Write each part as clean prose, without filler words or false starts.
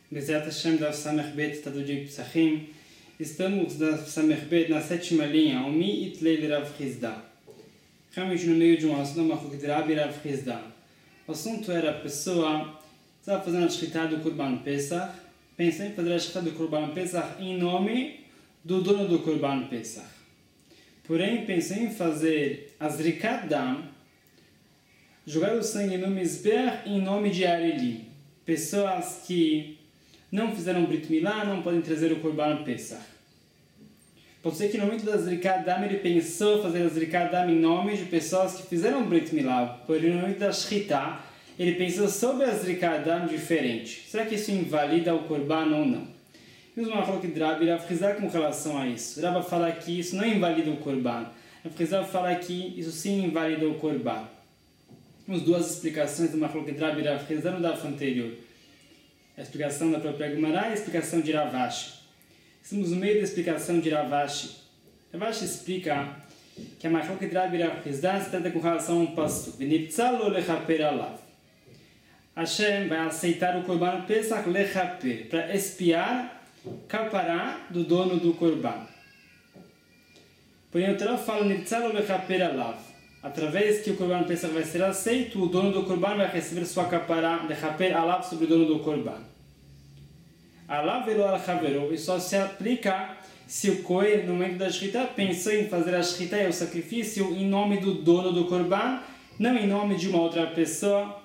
Bezerra Hashem da Samech Bet, está do dia de Psachim. Estamos da Samech Bet na sétima linha, Omi Itlei Rav Hizda. Realmente no meio de um assunto, uma coisa de Rav Hizda. O assunto era a pessoa estava fazendo a shkita do Kurban Pesach, pensou em fazer a shkita do Kurban Pesach em nome do dono do Kurban Pesach. Porém, pensou em fazer a Zrikat Dam, jogar o sangue no Mizbeach em nome de Arelim. Pessoas que não fizeram Brit Milá não podem trazer o Kurban Pesach. Pode ser que no momento da Zrikat Dam ele pensou fazer a Zrikat Dam em nome de pessoas que fizeram Brit Milá. Porém, no momento da Shkita, ele pensou sobre a Zrikat Dam diferente. Será que isso invalida o Kurban ou não? Temos uma fala que Rav Hizda com relação a isso. Rav fala que isso não invalida o Kurban. Rav Hizda fala que isso sim invalida o Kurban. Temos duas explicações de uma fala que Rav Hizda no daf anterior. A explicação da própria Gemara e a explicação de Rav Ashi. Estamos no meio da explicação de Rav Ashi. Rav Ashi explica que a machlok de Rav Hizda se trata com relação a um pasuk. V'nitzalo lechaper alav. Hashem vai aceitar o Kurban Pesach lechaper, para espiar capará do dono do Kurban. Porém, o Torá fala nitzalo lechaper alav. Através que o Kurban Pesach vai ser aceito, o dono do Kurban vai receber sua capará lechaper alav sobre o dono do Kurban. Alav velo al chavero, e só se aplica se o Kohen, no momento da Shkita, pensou em fazer a Shkita e o sacrifício em nome do dono do Kurban, não em nome de uma outra pessoa.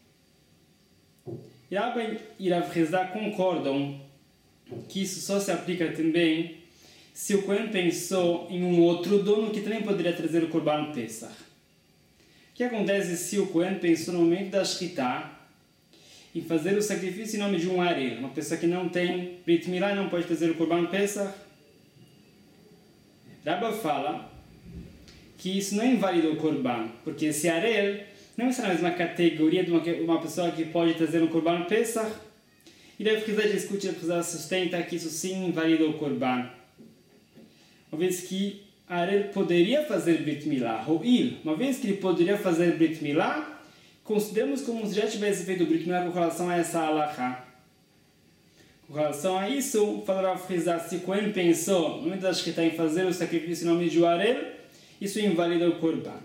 Rabbi e Rav Hizda concordam que isso só se aplica também se o Kohen pensou em um outro dono que também poderia trazer o Kurban Pesach. O que acontece se o Kohen pensou no momento da Shkita em fazer o sacrifício em nome de um arel, uma pessoa que não tem Brit Milá e não pode trazer o Kurban Pesach? Rabbi fala que isso não invalida o Kurban, porque esse arel não está na mesma categoria de uma pessoa que pode trazer um Kurban Pesach. E Rav Hizda discute, Rav Hizda sustenta que isso sim invalida o Kurban. Uma vez que Arel poderia fazer Brit Milá, uma vez que ele poderia fazer Brit Milá, consideramos como se já tivesse feito Brit Milá com relação a essa halakha. Com relação a isso, fala Rav Hizda, se Kohen pensou, no momento da Shkita, em fazer o sacrifício em nome de Arel, isso invalida o Kurban.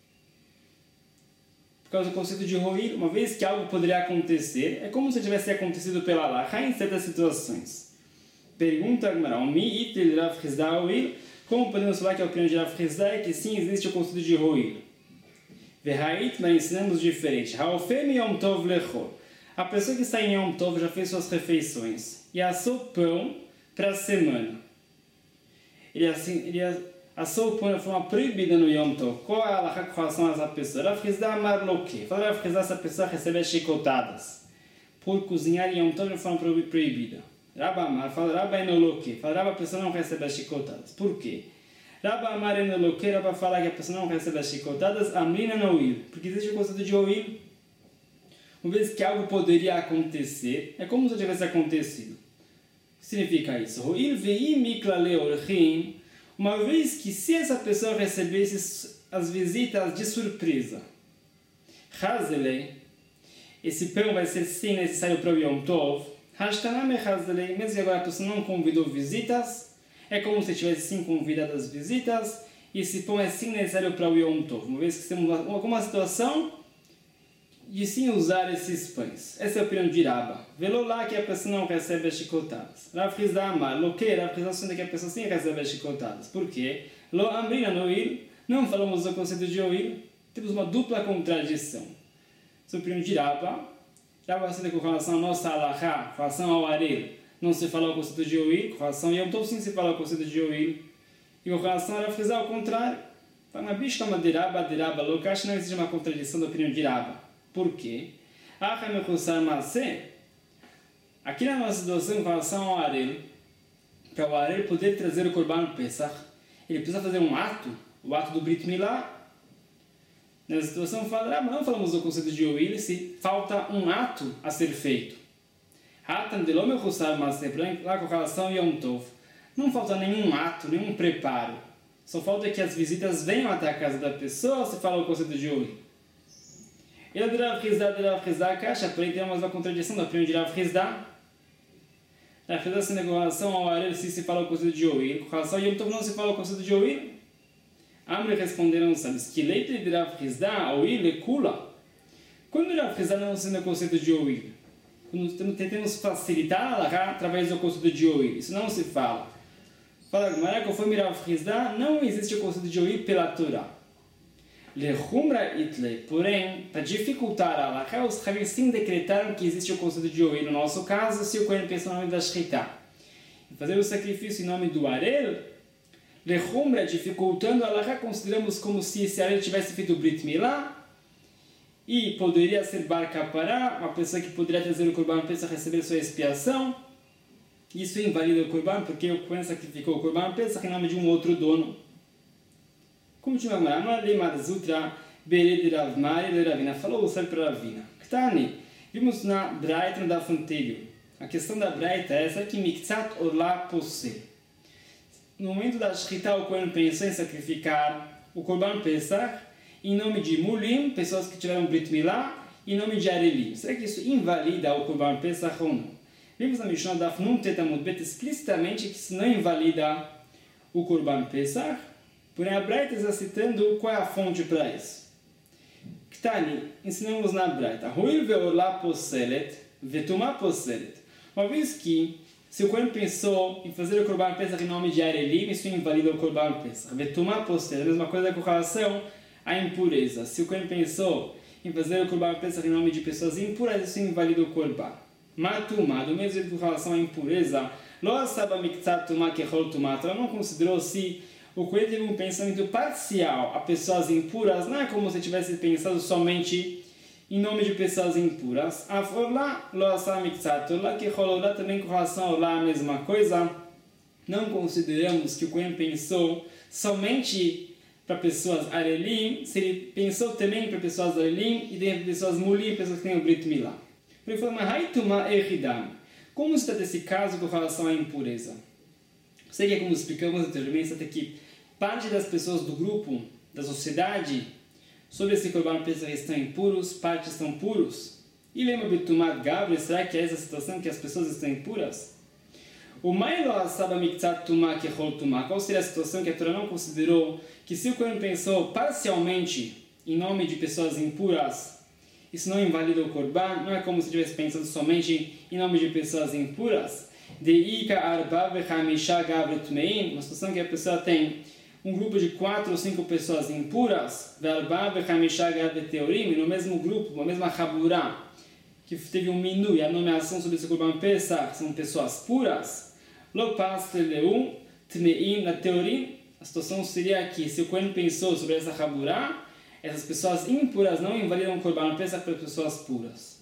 Por causa do conceito de Roil, uma vez que algo poderia acontecer, é como se tivesse acontecido pela halakha em certas situações. Pergunta a Gemara, Omi itel Rav Hizda Roil, como podemos falar que a opinião de Rav Hizda é que sim existe o conceito de Roil? Verhait, mas ensinamos diferente. Haofem Yom Tov Lechol. A pessoa que está em Yom Tov já fez suas refeições e assou pão para a semana. Ele assou o pão de forma proibida no Yom Tov. Qual é a halakha com relação a essa pessoa? Rav Hizda amar lo quê? Fala Rav Hizda, essa pessoa recebe chicotadas por cozinhar em Yom Tov de forma proibida. Rabba amar, fala Rabba enoloquê. Fala Rabba, a pessoa não recebe as chicotadas. Por quê? Rabba amar enoloquê, Rabba fala que a pessoa não recebe as chicotadas, amrina no oil. Porque existe o conceito de oil. Uma vez que algo poderia acontecer, é como se tivesse acontecido. O que significa isso? Oil vei mikla leorchim. Uma vez que se essa pessoa recebesse as visitas de surpresa, Hazelei, esse pão vai ser sim necessário para o Yom Tov, Hashtaname Hazelei, mesmo que agora a pessoa não convidou visitas, é como se tivesse sim convidado as visitas, e esse pão é sim necessário para o Yom Tov, uma vez que temos alguma situação de sim usar esses pães. Essa é a opinião de Rabba. Velo lá que a pessoa não recebe as chicotadas. Rav Hizda amar, lo que? Rav Hizda sustenta que a pessoa sim recebe as chicotadas. Por quê? Lo amrina no oil, não falamos do conceito de oil, temos uma dupla contradição. Essa é a opinião de Rabba. Rabba sustenta com relação à nossa halakha, com relação ao arel, não se fala o conceito de oil, com relação a Yom Tov sim se fala o conceito de oil. E com relação a Rav Hizda ao contrário. Fala, mas bicho toma de Rabba, lo que acha não existe uma contradição da opinião de Rabba. Por quê? Aqui na nossa situação com relação ao Arel, para o Arel poder trazer o Kurban Pesach, ele precisa fazer um ato, o ato do Brit Milá. Nessa situação, não falamos do conceito de oil se falta um ato a ser feito. Lá com relação a Yom Tov, não falta nenhum ato, nenhum preparo. Só falta que as visitas venham até a casa da pessoa, se fala o conceito de oil. Ele de Rav Hizda, caixa, porém temos uma contradição da opinião de Rav Hizda. Rav Hizda sendo com relação ao Arel se fala o conceito de Oil, com relação ao Yom Tov não se fala o conceito de Oil. Amri responderam os sábios que leite de Rav Hizda, Oil e Kula. Quando Rav Hizda não ensina o conceito de Oil, quando tentamos facilitar a Halakha através do conceito de Oil, isso não se fala. Fala Gemara, conforme Rav Hizda, não existe o conceito de Oil pela Torá. Lechumra itle, porém, para dificultar a Halakha, os Chavim sim decretaram que existe o conceito de Oil. No nosso caso, se o Kohen pensa no nome da Shechita, fazer o sacrifício em nome do Arel, Lechumra, dificultando a Halakha, consideramos como se esse Arel tivesse feito Brit Milá, e poderia ser Bar Kapará, uma pessoa que poderia trazer o Korban Pesach receber sua expiação. Isso invalida o Korban, porque o Kohen sacrificou o Korban Pesach em nome de um outro dono. Continua a Amar Marzutra, Bered Rav Mari de Ravina. Falou o sábio para Ravina. Ktani, vimos na Braita da Fonteiro. A questão da Braita é essa que Miktzat Orla Posse. No momento da Shechita, o Kohen pensou em sacrificar o Korban Pesach em nome de Mulim, pessoas que tiveram Brit Milá, em nome de Arelim. Será que isso invalida o Korban Pesach ou não? Vimos na Mishnah Daf Nun Tetamud Bet explicitamente que isso não invalida o Korban Pesach, porém a Braita está citando qual é a fonte para isso. Ktani, ensinamos na Braita, Hoil ve'orla poselet, ve'tumá poselet. Uma vez que, se o Kohen pensou em fazer o Korban Pesach em nome de Arelim, isso invalida o Korban Pesach. Ve'tumá poselet, a mesma coisa com relação a impureza. Se o Kohen pensou em fazer o Korban Pesach em nome de pessoas impuras, isso invalida o Korban. Matumá, do mesmo jeito com relação à impureza, Lo asaba miktzat tumá kechol tumá, ela não considerou se o Kohen teve um pensamento parcial a pessoas impuras, não é como se tivesse pensado somente em nome de pessoas impuras. Aforlá, Lo asaba miktzat olá kechol olá, também com relação ao olá a mesma coisa, não consideramos que o Kohen pensou somente para pessoas Arelim, se ele pensou também para pessoas Arelim e tem pessoas Mulim, pessoas que têm o Brit Milá. Ele falou, como se trata esse caso com relação à impureza? Sei que, como explicamos anteriormente, até que parte das pessoas do grupo, da sociedade, sobre esse Korban Pesach estão impuros, parte estão puros. E lembra Betumat Gabriel, será que é essa situação que as pessoas estão impuras? O Mailo Asaba Miktzat Tumá Kechol Tumá. Qual seria a situação que a Torá não considerou que se o Kohen pensou parcialmente em nome de pessoas impuras, isso não invalida o Korban? Não é como se estivesse pensando somente em nome de pessoas impuras? Deika Arba Vechamisha Gavret Meim, uma situação que a pessoa tem um grupo de 4 ou 5 pessoas impuras, Verba Vechamisha Gavret Teorim, no mesmo grupo, na mesma Chaburá, que teve um minu e a nomeação sobre esse Korban Pesach, são pessoas puras. Lopas Leleu Tmeim na Teorim, a situação seria que se o Kohen pensou sobre essa Chaburá, essas pessoas impuras não invalidam o Korban Pesach para pessoas puras.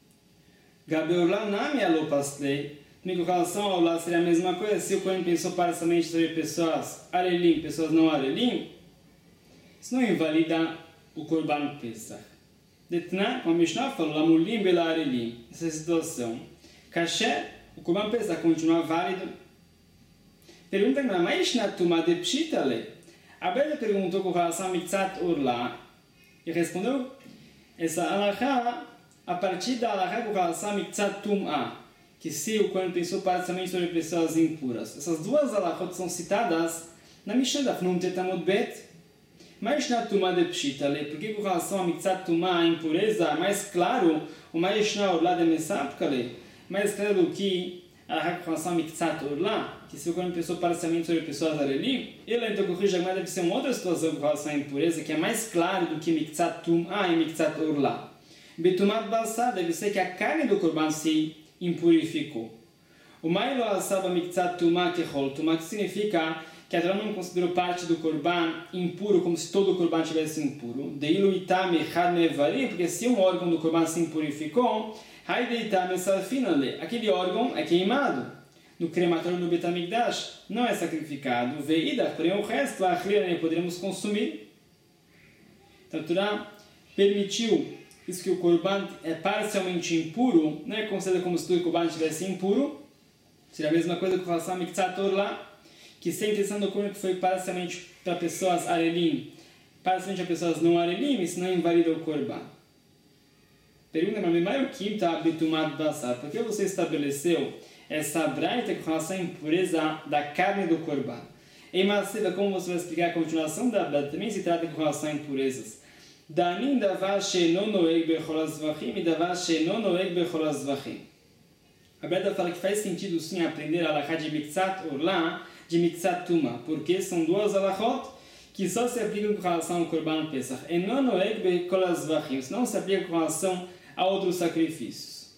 Gabeolá Nami Alopaslei, com relação ao lá seria a mesma coisa, se o Kohen pensou parcialmente sobre pessoas Arelim, pessoas não Arelim, isso não invalida o Korban Pesach. Detná, como a Mishnah falou, Lamulim Bela Arelim, essa situação. Kasher, o Korban Pesach continua válido. Pergunta para mais na Tumá de Pshitale. A Bíblia perguntou com relação a Mitzat Orla e respondeu essa Halakha a partir da Halakha com relação a Mitzat Tumá, que se o Kohen pensou parcialmente sobre pessoas impuras. Essas duas Halakhot são citadas na Mishnah Daf Nun Tetamud Bet. Mas na Tumá de Pshitale, porque com relação a Mitzat Tumá, a impureza, é mais claro, o Maishna Orla de Mesapkale, mais claro do que a com relação a Mitzat Orla, que se o Kohen pensou parcialmente sobre pessoas Arelim, ele então corrige agora deve ser uma outra situação com relação à impureza, que é mais claro do que Mitzat Tumá e Mitzat Orla. Betumat Basar deve ser que a carne do Korban se impurificou. O Mailo Asaba Mitzat Tumá Kechol Tumá, que significa que a Torá não considerou parte do Korban impuro como se todo o Korban tivesse impuro. Deilu Itam Echad Mevarim, porque se um órgão do Korban se impurificou, Haide Itam Esalfinale, aquele órgão é queimado. No crematório do Bet HaMikdash não é sacrificado. Veida, porém o resto, poderemos consumir. Então a Torá permitiu isso que o Korban é parcialmente impuro, não é considerado como se todo o Korban estivesse impuro. Seria a mesma coisa com relação a Mitzat Orla, que se a intenção do Kohen foi parcialmente para pessoas Arelim, parcialmente para pessoas não Arelim, isso não invalida o Korban. Pergunta para mim, por que você estabeleceu essa braita com relação à impureza da carne do Corban. Em Maseva, como você vai explicar a continuação da braita, também se trata com relação a impurezas. Danin davar she'eno noeg bechol hazvachim e davar she'eno noeg bechol hazvachim. A braita fala que faz sentido sim aprender a alahá de Miktsat Orlah, de Miktsat Tuma, porque são duas alahot que só se aplicam com relação ao Korban Pesach. Eno noeg bechol hazvachim, não se aplica com relação a outros sacrifícios.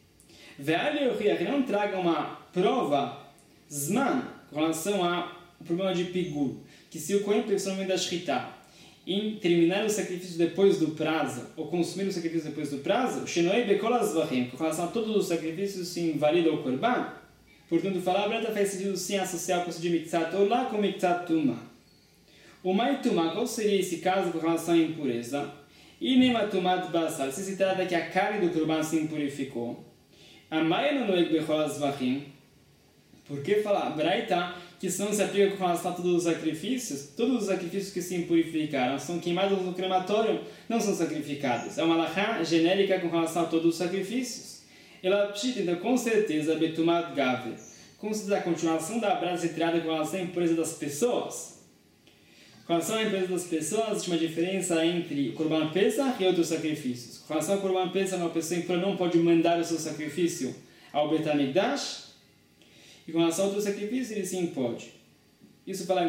Que não traga uma prova, Zman, com relação ao problema de Pigur, que se o Kohen pensou no momento da Shritá, em terminar o sacrifício depois do prazo, ou consumir o sacrifício depois do prazo, Shenoei Bekol Azvachim, com relação a todos os sacrifícios, se invalida o Korban. Portanto, falar a breta faz sentido sim associar o conceito de Miktsat Orlah com Miktsat Tuma. O Mai Tuma, qual seria esse caso com relação à impureza? E Nematumat Basar, se trata que a carne do Korban se impurificou. A Mai Noeg Bechol Azvachim, por que falar a Braita que não se aplica com relação a todos os sacrifícios que se impurificaram, são queimados no crematório, não são sacrificados. É uma alahá genérica com relação a todos os sacrifícios. Ela pshita, então, com certeza, Betumat Gavre. Com certeza, a continuação da brasa se trata com relação à impureza das pessoas. Com relação à impureza das pessoas, existe uma diferença entre o Korban Pesach e outros sacrifícios. Com relação ao Korban Pesach, uma pessoa impura não pode mandar o seu sacrifício ao Bet HaMikdash, e com relação a outros sacrifícios, ele sim pode. Isso fala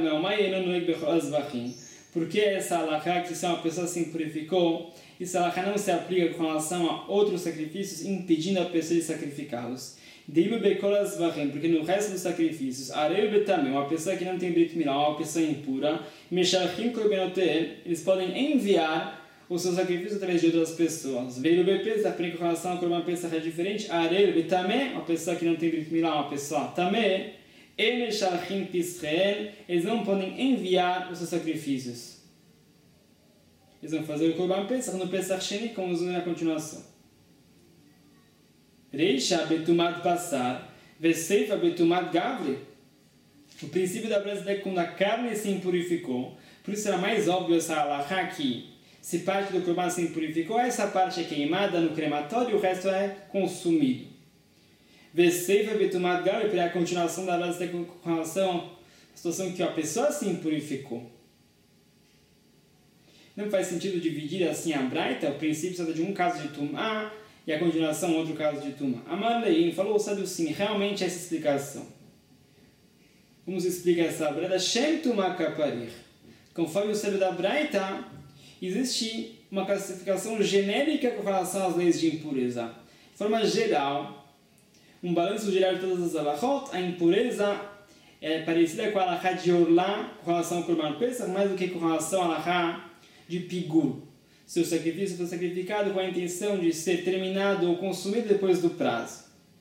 em porque essa alahá que se uma pessoa se impurificou, essa alahá não se aplica com relação a outros sacrifícios, impedindo a pessoa de sacrificá-los. Porque no resto dos sacrifícios, uma pessoa que não tem Brit Milá, uma pessoa impura, eles podem enviar os seus sacrifícios através de outras pessoas. Veio o Pesach, porém com relação ao Korban Pesach é diferente. Arel Betamé, uma pessoa que não tem Brit Milá, uma pessoa Tamé, eles não podem enviar os seus sacrifícios. Eles vão fazer o Korban Pesach no Pesach Sheni, como vamos ver na continuação. Reisha Betumat Basar, Veseifa Betumat Gavre. O princípio da brasa é quando a carne se impurificou, por isso era mais óbvio essa alahá aqui. Se parte do Korban se impurificou, essa parte é queimada no crematório e o resto é consumido. Veseifa Betumat Gavre, para a continuação da brasa com relação à situação que a pessoa se impurificou. Não faz sentido dividir assim a braita, o princípio trata de um caso de Tumá e a continuação outro caso de Tumá. Amar Lein falou o sábio sim, realmente essa explicação. Vamos explicar essa braita. Shem Tumá Kaparir. Conforme o sábio da braita, existe uma classificação genérica com relação às leis de impureza. De forma geral, um balanço geral de todas as alahot, a impureza é parecida com a alahá de Orlah com relação ao Korban Pesach, mais do que com relação à alahá de Pigur. Seu sacrifício foi sacrificado com a intenção de ser terminado ou consumido depois do prazo.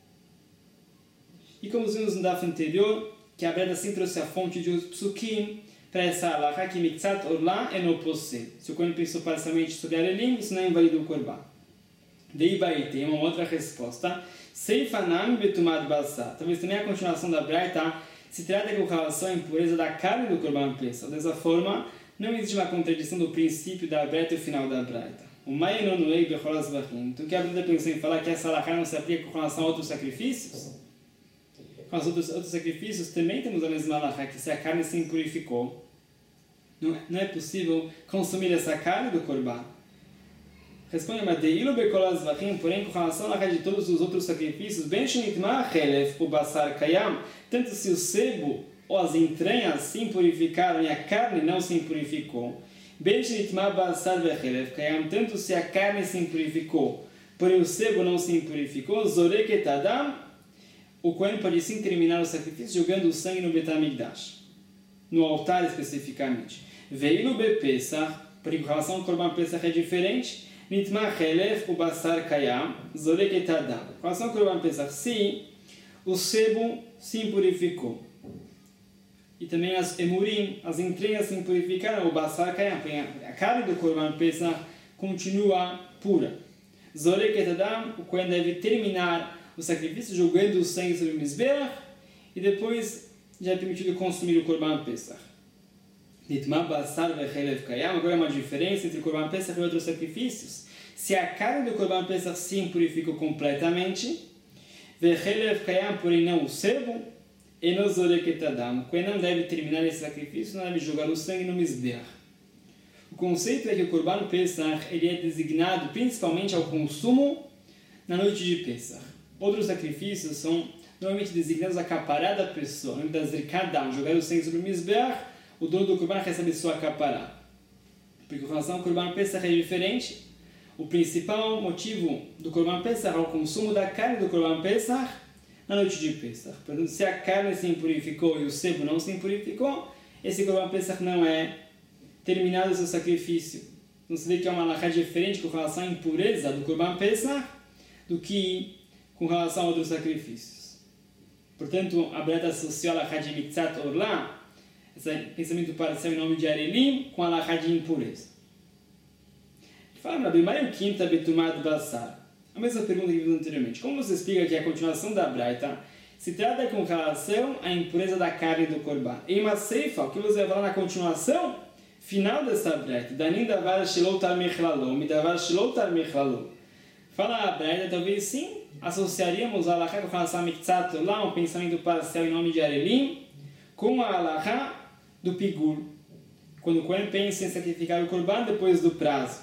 E como vimos no daf anterior, que a Breda sempre trouxe a fonte de Psukim para essa alahá que Miktsat Orlah é no possê. Se o Kohen pensou parcialmente sobre Arelim, isso não é inválido o Korban. Daí vai ter uma outra resposta. Seifanam Betumad Basar. Talvez também a continuação da Braita se trata com relação à impureza da carne do Korban Pesach. Dessa forma, não existe uma contradição do princípio da Braita e o final da Braita. O Maïnon Noei Bechol Azvachim. Então, que a Braita pensou em falar que essa alahá não se aplica com relação a outros sacrifícios? Com os outros sacrifícios também temos a mesma alahá, que se a carne se impurificou, não é possível consumir essa carne do Korban. Responde, mas Deilo Bekol Azvachim, porém com relação à alahá de todos os outros sacrifícios, Ben Shenitma Chelef, o Basar Kayam, tanto se o sebo ou as entranhas se impurificaram e a carne não se impurificou, Ben Shenitma Basar Vechelef Kayam, tanto se a carne se impurificou, porém o sebo não se impurificou, Zoreket Adam, o Kohen pode sim terminar o sacrifício jogando o sangue no Bet HaMikdash, no altar especificamente. Veio no Bepesach, porque com relação ao Korban Pesach é diferente. Nitma Chelef, o Basar Kayam, Zoreket Adam. Com relação ao Korban Pesach, sim, o sebo se impurificou. E também as emurim, as entranhas se impurificaram, o Basar Kayam, a carne do Korban Pesach continua pura. Zoreket Adam, o Kohen deve terminar o sacrifício jogando o sangue sobre o Mizbeach e depois já é permitido consumir o Korban Pesach. Nitma Basar Vechelef Kayam. Agora é uma diferença entre o Korban Pesach e outros sacrifícios. Se a carne do Korban Pesach se impurificou completamente, Vechelev kayam, porém não o sebo, e no zoreketadam. O Kohen não deve terminar esse sacrifício, não deve jogar o sangue no Mizbeach. O conceito é que o Korban Pesach ele é designado principalmente ao consumo na noite de Pesach. Outros sacrifícios são normalmente designados a capará da pessoa. No das zirkadam, jogar o sangue sobre o Mizbeach, o dono do Korban recebe sua capará. Porque com relação ao Korban Pesach é diferente. O principal motivo do Korban Pesach é o consumo da carne do Korban Pesach na noite de Pesach. Portanto, se a carne se impurificou e o sebo não se impurificou, esse Korban Pesach não é terminado o seu sacrifício. Então, você vê que é uma halakha diferente com relação à impureza do Korban Pesach do que com relação a outros sacrifícios. Portanto, a Breta associou a halakha de Mitzat Orlah, esse pensamento parcial em nome de Arelim, com a halakha de impureza. Fala, Rabi, Mai o quinta betumad basar. A mesma pergunta que vimos anteriormente. Como você explica que a continuação da Braita se trata com relação à impureza da carne do Korban? Em uma seifa, o que você vai falar na continuação final dessa Braita? Danin davar shilou tar mechlalo, midavar shilou tar mechlalo. Fala a Braita, talvez sim, associaríamos a halakha com relação a Mitzat lá, um pensamento parcial em nome de Arelim, com a halakha do Pigur. Quando o Kohen pensa em sacrificar o Korban depois do prazo.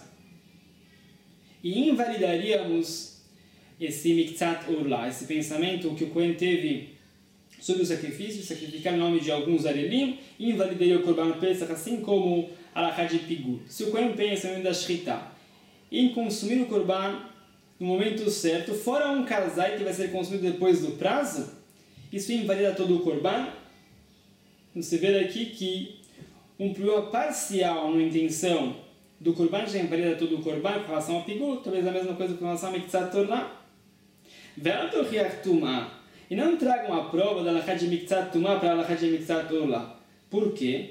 E invalidaríamos esse Mitzat Orlah, esse pensamento que o Kohen teve sobre o sacrifício, sacrificar em nome de alguns Arelim, e invalidaria o Korban Pesach, assim como a halakha de Pigur. Se o Kohen pensa em da Shrita, em consumir o Korban no momento certo, fora um casai que vai ser consumido depois do prazo, isso invalida todo o Korban. Você vê aqui que um problema parcial na intenção do Korban já invalida todo o Korban com relação ao Pigur, talvez a mesma coisa com relação a Mitzat Orlah. E não tragam a prova da halakha de Mitzat Tumah para a halakha de Mitzat Orlah. Por quê?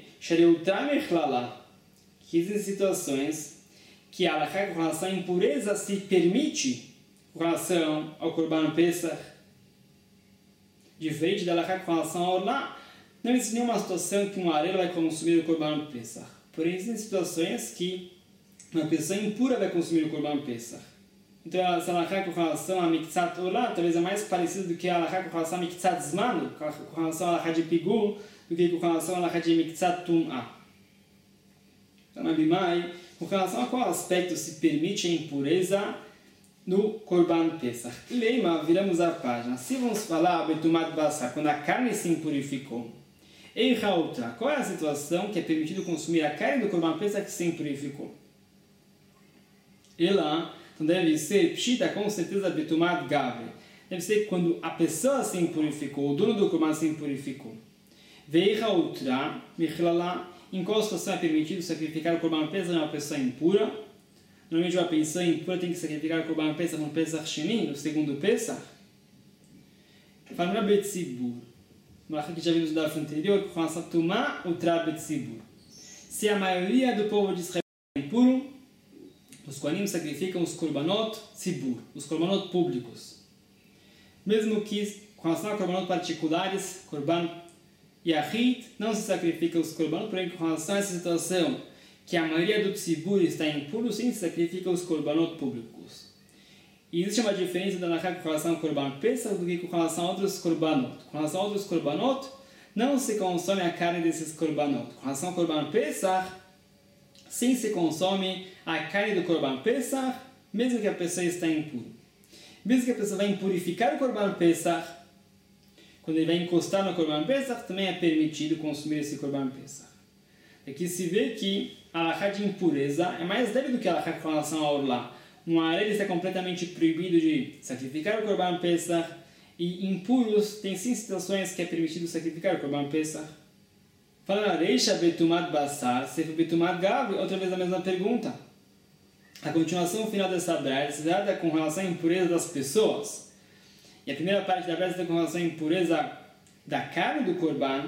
Que existem situações que a halakha com relação à impureza se permite com relação ao Korban Pesach. Diferente da halakha com relação ao Orlah, não existe nenhuma situação que um areiro vai consumir o Korban Pesach. Porém, existem situações que uma pessoa impura vai consumir o Korban Pesach. Então, a halakha com relação a Mitzat Orlah talvez é mais parecido do que a halakha com relação a Mitzat Zman, com relação a halakha de Pigur, do que com relação a halakha de Mitzat Tum'ah. Então, Abimai, com relação a qual aspecto se permite a impureza no Korban Pesach. Leima, viramos a página. Se vamos falar Betumat Basar, quando a carne se impurificou. Ei, Rautra, qual é a situação que é permitido consumir a carne do Korban Pesach que se impurificou? E lá, então deve ser Pshita, com certeza, Betumat Gavre. Deve ser quando a pessoa se impurificou, o dono do Korban se impurificou. Veira outra, Michlala, em qual situação é permitido sacrificar o Korban Pesach de uma pessoa impura? Normalmente uma pessoa impura tem que sacrificar o Korban Pesach no Pesach Sheni, no segundo Pesach. Fala no Betzibur. No que já vimos no daf anterior, com relação a Tumah, Utra Betzibur. Se a maioria do povo de Israel é impuro, os Kohanim sacrificam os Korbanot Tzibur, os Korbanot públicos. Mesmo que, com relação a Korbanot particulares, Korban Yahid, não se sacrifica os Korbanot, porém, com relação a essa situação, que a maioria do Tzibur está impuro, sim, se sacrifica os Korbanot públicos. E existe uma diferença da halakha com relação ao Korban Pesach do que com relação a outros Korbanot. Com relação a outros Korbanot, não se consome a carne desses Korbanot. Com relação ao Korban Pesach, sim se consome a carne do Korban Pesach, mesmo que a pessoa está impura. Mesmo que a pessoa vai impurificar o Korban Pesach, quando ele vai encostar no Korban Pesach, também é permitido consumir esse Korban Pesach. Aqui se vê que a halakha de impureza é mais leve do que a halakha com relação ao Orlah. Um areiro está completamente proibido de sacrificar o Korban Pesach, e impuros tem sim situações que é permitido sacrificar o Korban Pesach. Falando a Reisha Betumat Basar, Sefer Betumat Gav, outra vez a mesma pergunta. A continuação final dessa braita se trata com relação à impureza das pessoas. E a primeira parte da braita está com relação à impureza da carne do Korban,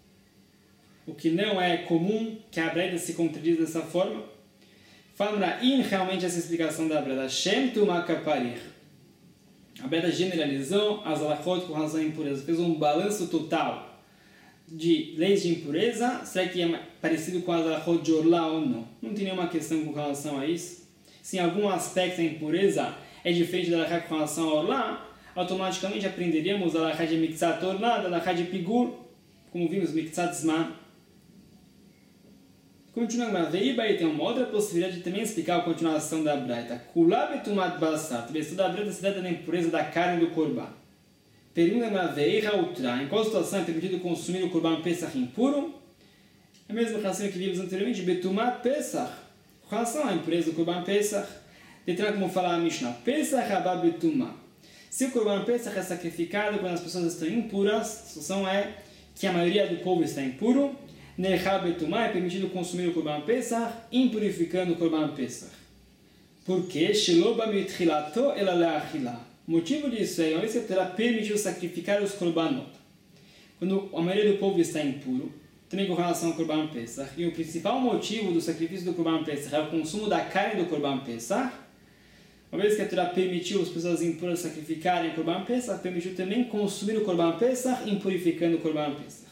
o que não é comum que a braita se contradiz dessa forma. Fala realmente essa explicação da braita. Shem Tumah Kaparich. A braita generalizou as halachot com relação à impureza, fez um balanço total de leis de impureza. Será que é parecido com as halachot de Orlah ou não? Não tem nenhuma questão com relação a isso. Se em algum aspecto a impureza é diferente da halachá com relação ao Orlah, automaticamente aprenderíamos a Lacha de Miktzat Ornada, a Lacha de Pigur, como vimos, Miktzat Zman. Continuando, aí tem uma outra possibilidade de também explicar a continuação da Braita. Kula betumat basar, toda a Braita se trata da impureza da carne do Korban. Pergunta em qual situação é permitido consumir o Korban Pesach impuro? A mesma relação que vimos anteriormente, betumat Pesach, com relação à impureza do Korban Pesach. Detrás, como fala a Mishnah, Pesach abá betumah. Se o Korban Pesach é sacrificado quando as pessoas estão impuras, a situação é que a maioria do povo está impuro, Nechá betumah, é permitido consumir o Korban Pesach, impurificando o Korban Pesach. Por quê? Sheloba mitchilato ela leachilá. O motivo disso é, uma vez que a Torá permitiu sacrificar os Korbanot, quando a maioria do povo está impuro, também com relação ao Korban Pesach, e o principal motivo do sacrifício do Korban Pesach é o consumo da carne do Korban Pesach, uma vez que a Torá permitiu as pessoas impuras sacrificarem o Korban Pesach, permitiu também consumir o Korban Pesach, impurificando o Korban Pesach.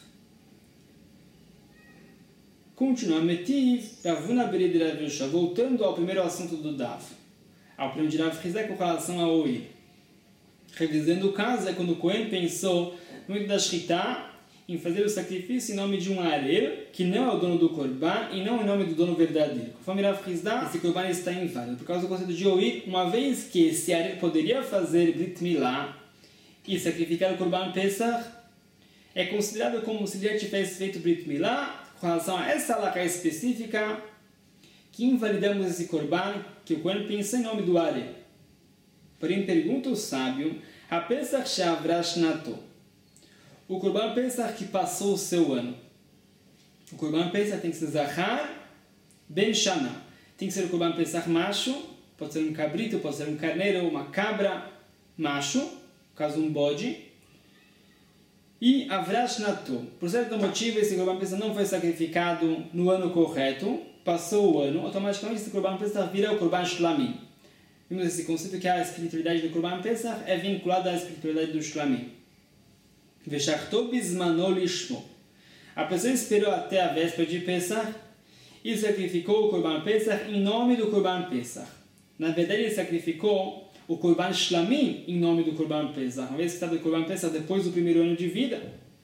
Continua, Metiv, Ravuna Berid Rav Yoshua, voltando ao primeiro assunto do Dav, ao primeiro de Rav Hizé com relação ao Oir. Revisando o caso, é quando o Cohen pensou no momento da Shritá em fazer o sacrifício em nome de um Arel, que não é o dono do Korban e não em nome do dono verdadeiro. Conforme Rav Hizé, esse Korban está inválido. Por causa do conceito de Oir, uma vez que esse Arel poderia fazer Brit Milá e sacrificar o Korban Pesach, é considerado como se ele já tivesse feito Brit Milá, com relação a essa halakha específica, que invalidamos esse Korban, que o Cohen pensa em nome do Arel. Porém, pergunta o sábio, a Pesach she'avra shnato, o Korban Pesach que passou o seu ano. O Korban Pesach tem que ser Zahar ben Shana. Tem que ser o Korban Pesach macho, pode ser um cabrito, pode ser um carneiro, uma cabra macho, no caso um bode. E Avrash Nato. Por certo motivo, esse Korban Pesach não foi sacrificado no ano correto, passou o ano, automaticamente esse Korban Pesach vira o Korban Shlamim. Vimos esse conceito que a espiritualidade do Korban Pesach é vinculada à espiritualidade do Shlamim. Veshachto bizmano lishmo. A pessoa esperou até a véspera de Pesach e sacrificou o Korban Pesach em nome do Korban Pesach. Na verdade, ele sacrificou o Korban Shlamim em nome do Korban Pesach, uma vez que está do Korban Pesach depois do primeiro ano de vida.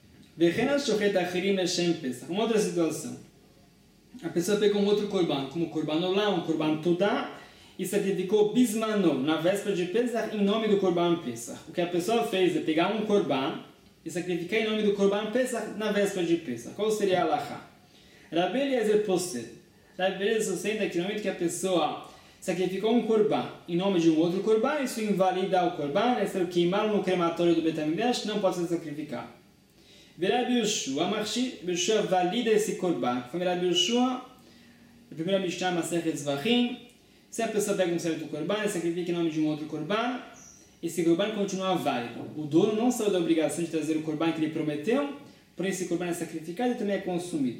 Uma outra situação. A pessoa pegou um outro Korban, como Korban Olá, um Korban Todá, e sacrificou Bismano, na véspera de Pesach, em nome do Korban Pesach. O que a pessoa fez é pegar um Korban e sacrificar em nome do Korban Pesach na véspera de Pesach. Qual seria a halakha? Rabbi Eliezer Posed. Rabbi Eliezer sustenta que no momento que a pessoa sacrificou um Korban em nome de um outro Korban, isso invalida o Korban, é ser queimado no crematório do Bet HaMikdash, não pode ser sacrificado. Rabbi Yoshua, Yoshua valida esse Korban. Foi Rabbi Yoshua, a primeira Mishnah, Masechet Zvachim. Se a pessoa pega um certo Korban e sacrifica em nome de um outro Korban, esse Korban continua válido. O dono não saiu da obrigação de trazer o Korban que ele prometeu, porém esse Korban é sacrificado e também é consumido.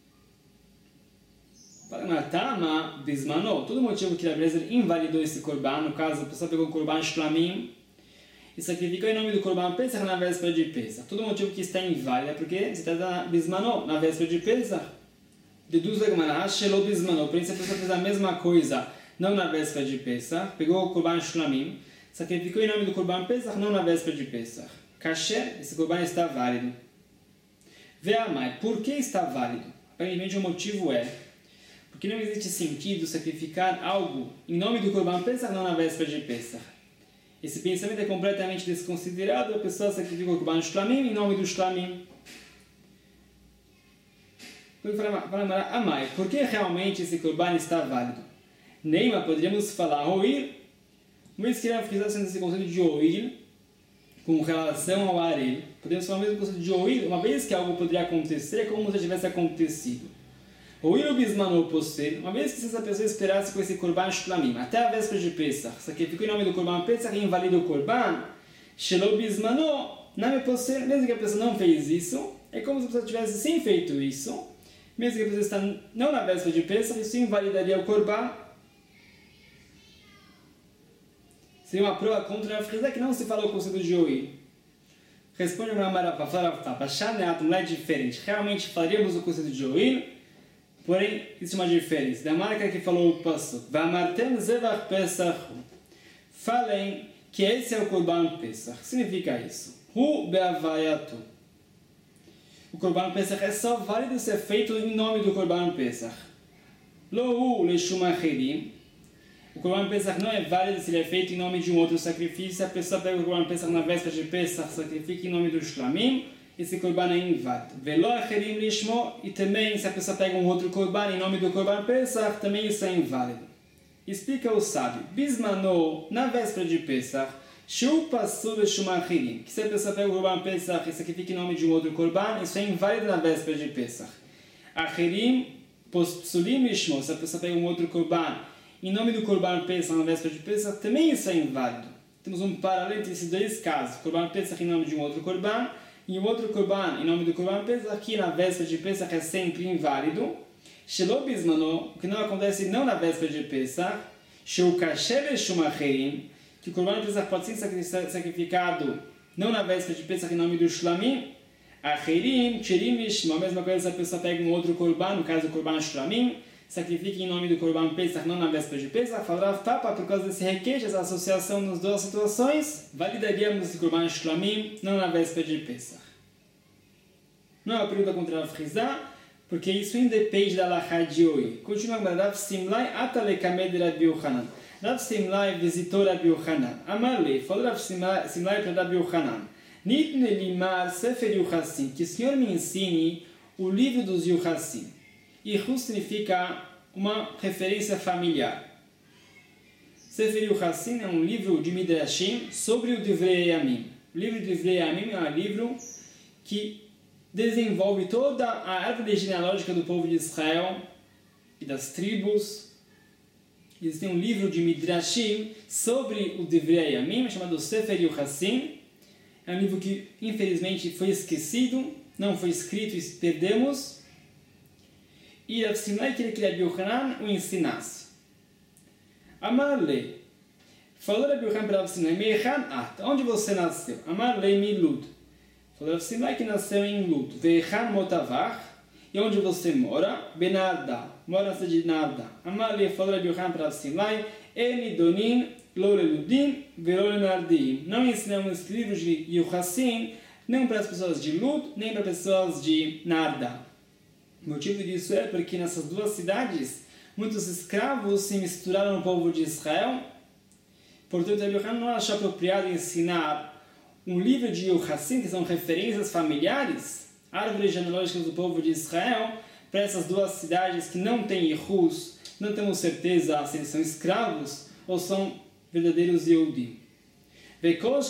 Paranatama bismano, todo motivo que Rabbi Eliezer invalidou esse Korban, no caso a pessoa pegou o Korban Shlamim e sacrificou em nome do Korban Pesach na véspera de Pesach. Todo motivo que está inválido é porque se trata bismano, na véspera de Pesach. Deduz a Gemara, Shelo bismano, porém se a pessoa fez a mesma coisa não na véspera de Pesach, pegou o Korban Shlamim, sacrificou em nome do Korban Pesach, não na véspera de Pesach. Kasher, esse Korban está válido. Ve'amai, por que está válido? Aparentemente o motivo é porque não existe sentido sacrificar algo em nome do Korban Pesach, não na véspera de Pesach. Esse pensamento é completamente desconsiderado, a pessoa sacrifica o Korban Shlamim em nome do Shlamim. Amai, por que realmente esse Korban está válido? Neima, poderíamos falar Oir, uma vez que ele fizesse esse conceito de Oir com relação ao Arel, podemos falar o mesmo conceito de Oir, uma vez que algo poderia acontecer, é como se tivesse acontecido. Oir o bismano posser, uma vez que essa pessoa esperasse com esse Korban Shlamim até a véspera de Pesach, sacrificou em nome do Korban Pesach e invalida o Korban, Shelo bismano, name posser, mesmo que a pessoa não fez isso, é como se a pessoa tivesse sim feito isso, mesmo que a pessoa está não na véspera de Pesach, isso invalidaria o Korban. Seria uma prova contra a Frizé que não se fala o conceito de Oir. Responde uma Marafá, não é diferente. Realmente falaríamos o conceito de Oir, porém existe uma diferença. Da marca que falou o passo, falem que esse é o Korban Pesach. O que significa isso? Hu be'avayatu. O Korban Pesach é só válido ser feito em nome do Korban Pesach. Lo hu leshum acherim. O Korban Pesach não é válido se ele é feito em nome de um outro sacrifício. Se a pessoa pega o Korban Pesach na véspera de Pesach, sacrifica em nome do Shlamim, esse Korban é inválido. Velo acherim lishmo, e também se a pessoa pega um outro Korban em nome do Korban Pesach, também isso é inválido. Explica o sábio. Bismano, na véspera de Pesach, shu pasul leshum acherim, que se a pessoa pega o Korban Pesach e sacrifica em nome de um outro Korban, isso é inválido na véspera de Pesach. Acherim, psulim lishmo, se a pessoa pega um outro Korban em nome do Korban Pesach na véspera de Pesach, também isso é inválido. Temos um paralelo entre esses dois casos. Korban Pesach em nome de um outro Korban, e o outro Korban em nome do Korban Pesach, aqui na véspera de Pesach é sempre inválido. Shelo bismano, o que não acontece não na véspera de Pesach, sheu kasher leshum acherim, que o Korban Pesach pode ser sacrificado não na véspera de Pesach em nome do Shlamim, acherim, tcherim lishma, a mesma coisa se a pessoa pega um outro Korban, no caso do Korban Shlamim, sacrifica em nome do Korban Pesach, não na véspera de Pesach, falará Papa, por causa desse requeijo, essa associação nas duas situações, validaríamos o Korban Shlamim, não na véspera de Pesach. Não é uma pergunta contra Rav Chizá, porque isso independe da Halachá de hoje. Continua a Rav Simlai, Atalekamed Rabi Yochanan. Rav Simlai visitou Rabi Yochanan. Amarle, falou Rav Simlai para Rabi Yochanan. Nitne limar sefer Yuchassim, que o Senhor me ensine o livro dos Yuchassim. Ihu significa uma referência familiar. Sefer Yuchassim é um livro de Midrashim sobre o Divrei Yamim. O livro de Divrei Yamim é um livro que desenvolve toda a árvore genealógica do povo de Israel e das tribos. Existe um livro de Midrashim sobre o Divrei Yamim, chamado Sefer Yuchassim. É um livro que, infelizmente, foi esquecido, não foi escrito e perdemos. E Rav Simlai queria que Rabi Yochanan o ensinasse. Amarle, falou Rabi Yochanan para Rav Simlai, Meichan at, onde você nasceu? Amarle milud. Falou Rav Simlai que nasceu em Lud. Veichan motavach, e onde você mora? Benarda, mora na cidade de Narda. Amarle, falou Rabi Yochanan para Rav Simlai, Enidonin, lo leludim, velo lenardim. Não ensinamos livros de Yuchassim, nem para as pessoas de Lud, nem para as pessoas de Narda. O motivo disso é porque nessas duas cidades muitos escravos se misturaram no povo de Israel. Portanto, Rabi Yochanan não achou apropriado ensinar um livro de Yuchassim, que são referências familiares, árvores genealógicas do povo de Israel, para essas duas cidades que não têm Yehus, não temos certeza se eles são escravos ou são verdadeiros Yehudim. Com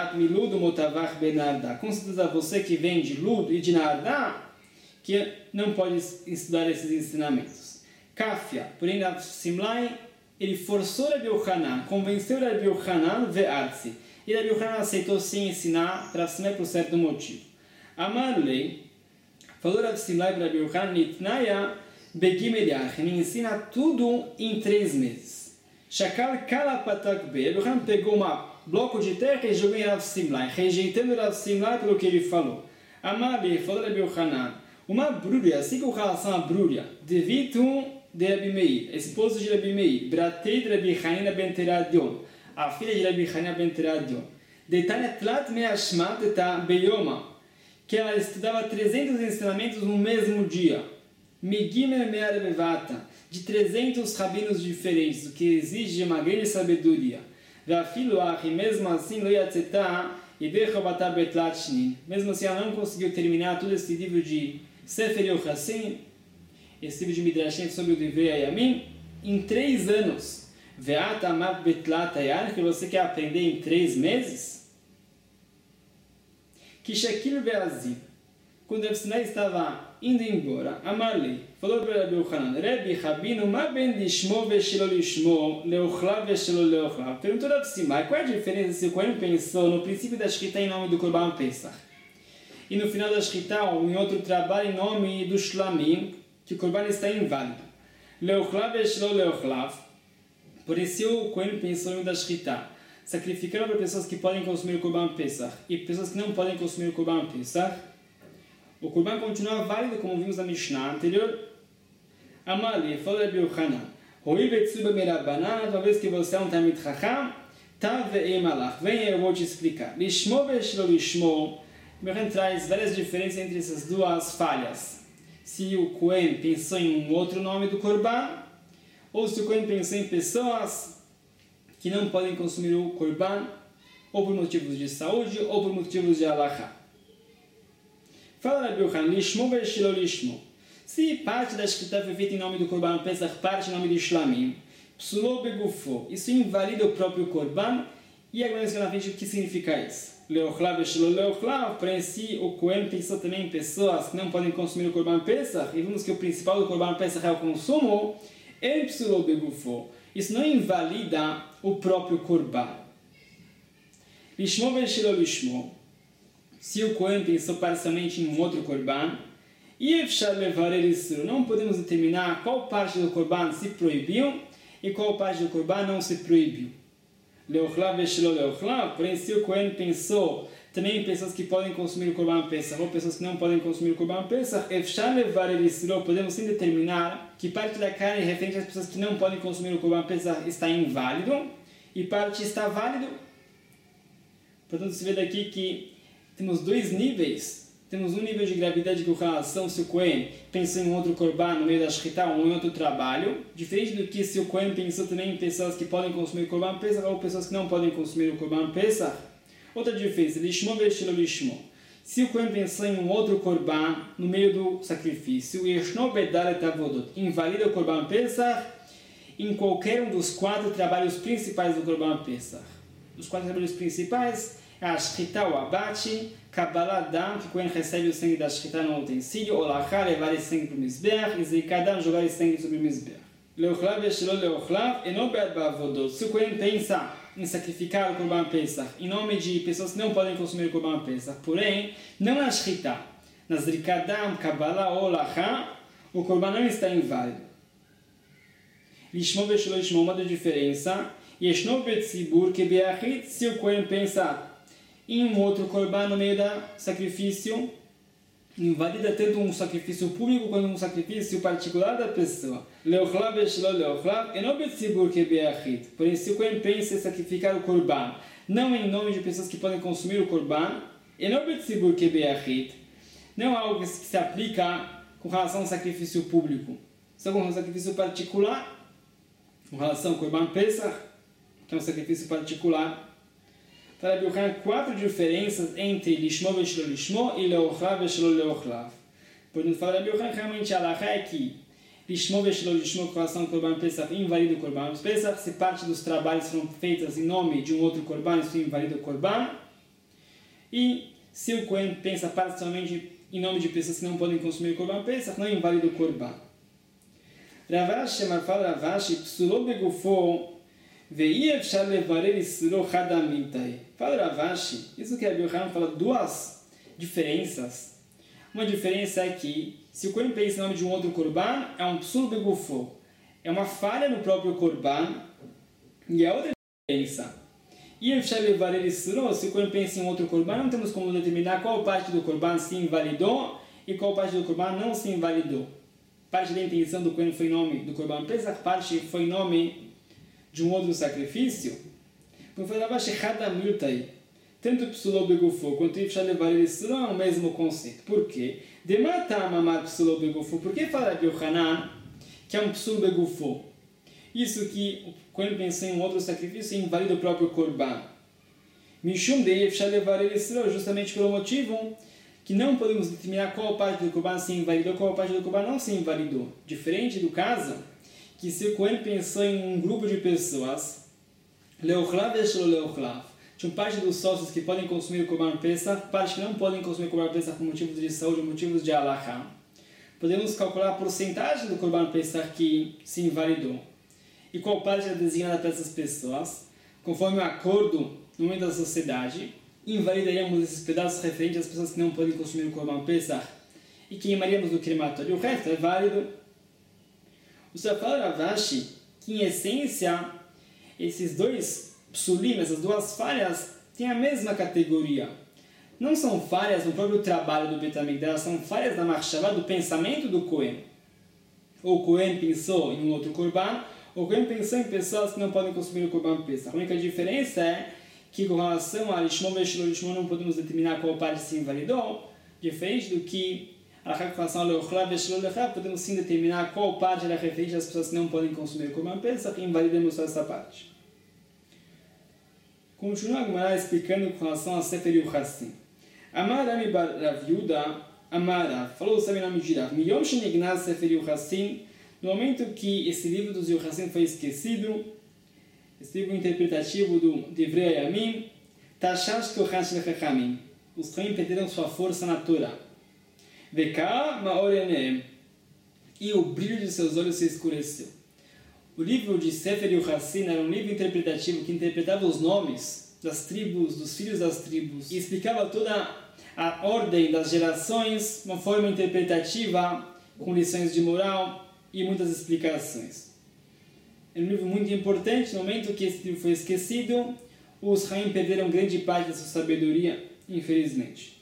certeza você que vem de Lud e de Narda, que não pode estudar esses ensinamentos. Kafia, porém Rav Simlai, ele forçou Rabi Yochanan, convenceu Rabi Yochanan ve'artzi. E Rabi Yochanan aceitou sim ensinar para Rav Simlai por certo motivo. Amarlei, falou Rav Simlai para Rabi Yochanan, nitnaya begimeliach, me ensina tudo em 3 meses. Shakal kalapatak be, Rabi Yochanan pegou um bloco de terra e jogou em Rav Simlai, rejeitando Rav Simlai pelo que ele falou. Amarlei, falou Rabi Yochanan, uma brúria, assim com relação à brúria, devido de Rabi Meir, esposo de Rabi Meir, bratei de Rabi Hanina ben Teradion, a filha de Rabi Hanina ben Teradion, detalhe tlat meashmat eta beyoma, que ela estudava 300 ensinamentos no mesmo dia, migimel me'arevata, de 300 rabinos diferentes, o que exige uma grande sabedoria. Ve'afilu achi, mesmo assim, lo yatzeta, e dechobatá betlat shnin, mesmo assim ela não conseguiu terminar todo esse livro de Sefer Yuchassim, esse livro de Midrashim sobre o Divrei Yamim, em 3 anos. Ve'at amat betlat hayar, que você quer aprender em 3 meses? Que Shekil Be'azim, quando Rav Simlai estava indo embora, Amarli falou para Rabi Yochanan, Rebi Rabino, ma ben lishmo ve'shelo lishmo, leochlav ve'shelo leochlav. Perguntou Rav Simlai, qual é a diferença se o Kohen pensou no princípio da Shkita em nome do Korban Pesach, e no final da Shkita, ou em outro trabalho, em nome do Shlamim, que o Korban está inválido. Leochlav ve'shelo leochlav. Porém, se o Kohen pensou em nome da Shkita, sacrificando para pessoas que podem consumir o Korban Pesach e pessoas que não podem consumir o Korban Pesach, o Korban continua válido, como vimos na Mishnah anterior. Amali, falou Rabi Yochanan, Roi betzuba merabanan, uma vez que você é um Talmid Chacham, Tave e malach. Venha, eu vou te explicar. Lishmo veshlo lishmo. Mechen traz várias diferenças entre essas duas falhas. Se o Cohen pensou em um outro nome do Corban, ou se o Cohen pensou em pessoas que não podem consumir o Corban, ou por motivos de saúde, ou por motivos de halakha. Fala Rabi Yochanan, lishmo veshlo lishmo. Se parte da escrita foi feita em nome do Corban Pesach, parte em nome de Shlamim, psulou begufo, isso invalida o próprio Corban, e agora na frente o que significa isso? Leochlav veshlo leochlav, porém se o Cohen pensou também em pessoas que não podem consumir o Corban Pesach, e vimos que o principal do Corban Pesach é o consumo, ele psulou begufo, isso não invalida o próprio Corban. Lishmo veshlo lishmo. Se o Cohen pensou parcialmente em um outro Corban, não podemos determinar qual parte do Corban se proibiu e qual parte do Corban não se proibiu. Porém, se o Cohen pensou também em pessoas que podem consumir o Corban Pesach ou pessoas que não podem consumir o Corban Pesach, podemos sim determinar que parte da carne referente às pessoas que não podem consumir o Corban Pesach está inválido e parte está válido. Portanto, se vê daqui que temos dois níveis. Temos um nível de gravidade com relação se o Cohen pensou em um outro Corban no meio da Shechita ou em outro trabalho, diferente do que se o Cohen pensou também em pessoas que podem consumir o Corban Pesach ou pessoas que não podem consumir o Corban Pesach. Outra diferença, lishmo veshlo lishmo. Se o Cohen pensou em um outro Corban no meio do sacrifício, yeshno bedalet avodot, invalida o Corban Pesach em qualquer um dos 4 trabalhos principais do Corban Pesach. Os 4 trabalhos principais é a Shechita, o abate, Kabbalah Dam, que o Cohen recebe o sangue da Shechita no utensílio, Olachá, levar esse sangue para o Mizbeach, e Zikadam, jogar esse sangue sobre o Mizbeach. Leochlav veshlo leochlav, eno be'ad ba'avodot. Se o Cohen pensa em sacrificar o Corban Pesach em nome de pessoas que não podem consumir o Corban Pesach, porém, não na Shechita, na Zikadam, Kabbalah, Olachá, o Corban não está inválido. Lishmo veshlo lishmo, uma diferença, Yeshno betzibur kebeachit, se o Cohen pensa em um outro Corban no meio da sacrifício, invalida tanto um sacrifício público quanto um sacrifício particular da pessoa. Leochlav veshlo leochlav, eno betzibur kebeachit. Porém, se o Cohen pensa em sacrificar o Corban, não em nome de pessoas que podem consumir o Corban, eno betzibur kebeachit, não é algo que se aplica com relação ao sacrifício público. Só com um sacrifício particular, com relação ao Corban Pesach, que é um sacrifício particular. Para Rabi Yochanan, 4 diferenças entre lishmo veshlo lishmo e leochlav veshlo leochlav. Portanto, fala Rabi Yochanan, realmente a halakha é que lishmo veshlo lishmo com relação ao Corban Pesach invalida o Corban Pesach, se parte dos trabalhos foram feitas em nome de um outro Corban, isso invalida o Corban. E se o Cohen pensa parcialmente em nome de pessoas que não podem consumir o Corban Pesach, não invalida o Corban. Ravashi, fala Ravashi, psulou begufo, fala Ravashi, isso que a Rabi Yochanan fala 2 diferenças. Uma diferença é que, se o Cohen pensa em nome de um outro Corban, é um psul begufo, é uma falha no próprio Corban, e a outra diferença, se o Cohen pensa em outro Corban, não temos como determinar qual parte do Corban se invalidou e qual parte do Corban não se invalidou. Parte da intenção do Cohen foi em nome do Corban Pesach, parte foi em nome de um outro sacrifício. Tanto psulou begufo quanto ifshar levar isso não é o mesmo conceito. Por quê? Por que fala Rabi Yochanan que é um psul begufo? Isso que quando pensou em um outro sacrifício invalida o próprio Corban. Mishum de ifshar levar isso justamente pelo motivo que não podemos determinar qual parte do Corban se invalidou, qual parte do Corban não se invalidou. Diferente do caso que se o Cohen pensou em um grupo de pessoas, leochlav veshlo leochlav, tinha parte dos sócios que podem consumir o Corban Pesach, parte que não podem consumir o Corban Pesach por motivos de saúde ou motivos de halakha. Podemos calcular a porcentagem do Corban Pesach que se invalidou e qual parte é designada para essas pessoas, conforme o acordo no meio da sociedade. Invalidaríamos esses pedaços referentes às pessoas que não podem consumir o Corban Pesach e queimaríamos no crematório. O resto é válido. O Sr. fala Ravashi que, em essência, esses dois psulim, essas 2 falhas, têm a mesma categoria. Não são falhas no próprio trabalho do Beit HaMikdash, são falhas da machshavá, do pensamento do Cohen. Ou o Cohen pensou em um outro Corban, O Kohen pensou em pessoas que não podem consumir o Korban Pesach. A única diferença é que com relação a Lishmo Veshelo Lishmo não podemos determinar qual parte se invalidou, diferente do que com relação a Leochlá Veshelo Leochlá, podemos sim determinar qual parte era referente às pessoas que não podem consumir o Korban Pesach e invalidamos só essa parte. Continua a Gemara explicando com relação a Sefer Yuchassim. Amar Rami bar Rav Yuda, Amar, falou o sobrenome de Rav, Miyom Shenignaz Sefer Yuchassim, no momento que esse livro dos Yuchassim foi esquecido, esse livro interpretativo do Divrei Yamim, Tashash Kochash Lechachamim, os Chaim perderam sua força na Torá. Veka Maor Eneem, e o brilho de seus olhos se escureceu. O livro de Sefer Yuchassim era um livro interpretativo que interpretava os nomes das tribos, dos filhos das tribos, e explicava toda a ordem das gerações, uma forma interpretativa, com lições de moral e muitas explicações. É um livro muito importante. No momento que esse livro foi esquecido, os Chaim perderam grande parte da sua sabedoria, infelizmente.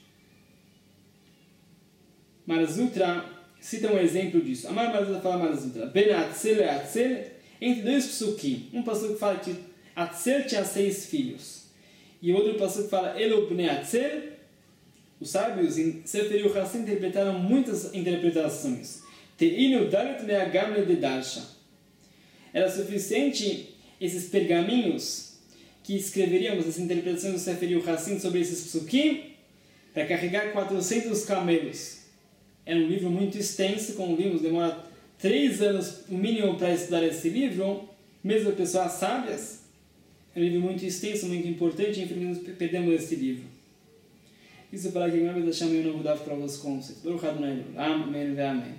Marzutra cita um exemplo disso. Amar Marzutra fala Marzutra. Ben Atzel e Atzel, entre dois psukim. Um passuco fala que Atzel tinha 6 filhos. E o outro passuco fala Elo Bnei Atzel. Os sábios em Sefer Yuchassim interpretaram muitas interpretações. Te'inu Dalet Me'agamle de Darsha. Era suficiente esses pergaminhos que escreveríamos as interpretações do Sefer Yuchassim sobre esses psukim para carregar 400 camelos. Era um livro muito extenso, como vimos, demora 3 anos no mínimo para estudar esse livro, mesmo pessoas sábias. É um livro muito extenso, muito importante, e infelizmente perdemos esse livro. Isso para que nós deixamos um novo dado para os conceitos. Baruch Adonai, amém, amém.